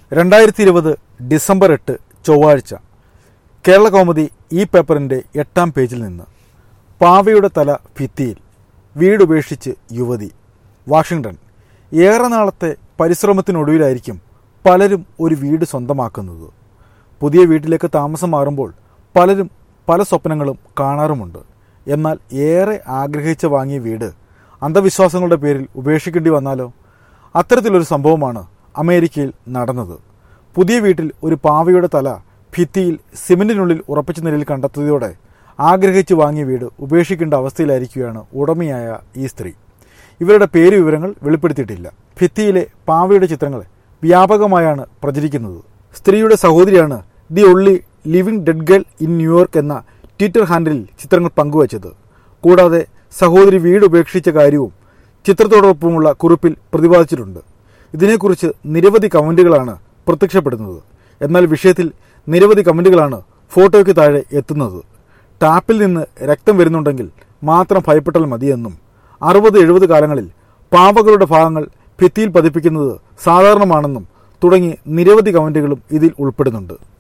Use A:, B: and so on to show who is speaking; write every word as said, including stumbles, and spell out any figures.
A: രണ്ടായിരത്തി ഇരുപത് ഡിസംബർ എട്ട് ചൊവ്വാഴ്ച കേരള കൗമുദി ഈ പേപ്പറിൻ്റെ എട്ടാം പേജിൽ നിന്ന് പാവയുടെ തല ഭിത്തിയിൽ, വീടുപേക്ഷിച്ച് യുവതി. വാഷിംഗ്ടൺ. ഏറെ നാളത്തെ പരിശ്രമത്തിനൊടുവിലായിരിക്കും പലരും ഒരു വീട് സ്വന്തമാക്കുന്നത്. പുതിയ വീട്ടിലേക്ക് താമസം മാറുമ്പോൾ പലരും പല സ്വപ്നങ്ങളും കാണാറുമുണ്ട്. എന്നാൽ ഏറെ ആഗ്രഹിച്ച് വാങ്ങിയ വീട് അന്ധവിശ്വാസങ്ങളുടെ പേരിൽ ഉപേക്ഷിക്കേണ്ടി വന്നാലോ? അത്തരത്തിലൊരു സംഭവമാണ് അമേരിക്കയിൽ നടന്നത്. പുതിയ വീട്ടിൽ ഒരു പാവയുടെ തല ഭിത്തിയിൽ സിമന്റിനുള്ളിൽ ഉറപ്പിച്ച നിലയിൽ കണ്ടെത്തിയതോടെ ആഗ്രഹിച്ച് വാങ്ങിയ വീട് ഉപേക്ഷിക്കേണ്ട അവസ്ഥയിലായിരിക്കുകയാണ് ഉടമയായ ഈ സ്ത്രീ. ഇവരുടെ പേര് വിവരങ്ങൾ വെളിപ്പെടുത്തിയിട്ടില്ല. ഭിത്തിയിലെ പാവയുടെ ചിത്രങ്ങൾ വ്യാപകമായാണ് പ്രചരിക്കുന്നത്. സ്ത്രീയുടെ സഹോദരിയാണ് the only living dead girl in New York എന്ന ട്വിറ്റർ ഹാൻഡിലിൽ ചിത്രങ്ങൾ പങ്കുവച്ചത്. കൂടാതെ സഹോദരി വീട് ഉപേക്ഷിച്ച കാര്യവും ചിത്രത്തോടൊപ്പമുള്ള കുറിപ്പിൽ പ്രതിപാദിച്ചിട്ടുണ്ട്. ഇതിനെക്കുറിച്ച് നിരവധി കമന്റുകളാണ് പ്രത്യക്ഷപ്പെടുന്നത്. എന്നാൽ വിഷയത്തിൽ നിരവധി കമന്റുകളാണ് ഫോട്ടോയ്ക്ക് താഴെ എത്തുന്നത്. ടാപ്പിൽ നിന്ന് രക്തം വരുന്നുണ്ടെങ്കിൽ മാത്രം ഭയപ്പെട്ടാൽ മതിയെന്നും അറുപത് എഴുപത് കാലങ്ങളിൽ പാവകളുടെ ഭാഗങ്ങൾ ഭിത്തിയിൽ പതിപ്പിക്കുന്നത് സാധാരണമാണെന്നും തുടങ്ങി നിരവധി കമന്റുകളും ഇതിൽ ഉൾപ്പെടുന്നുണ്ട്.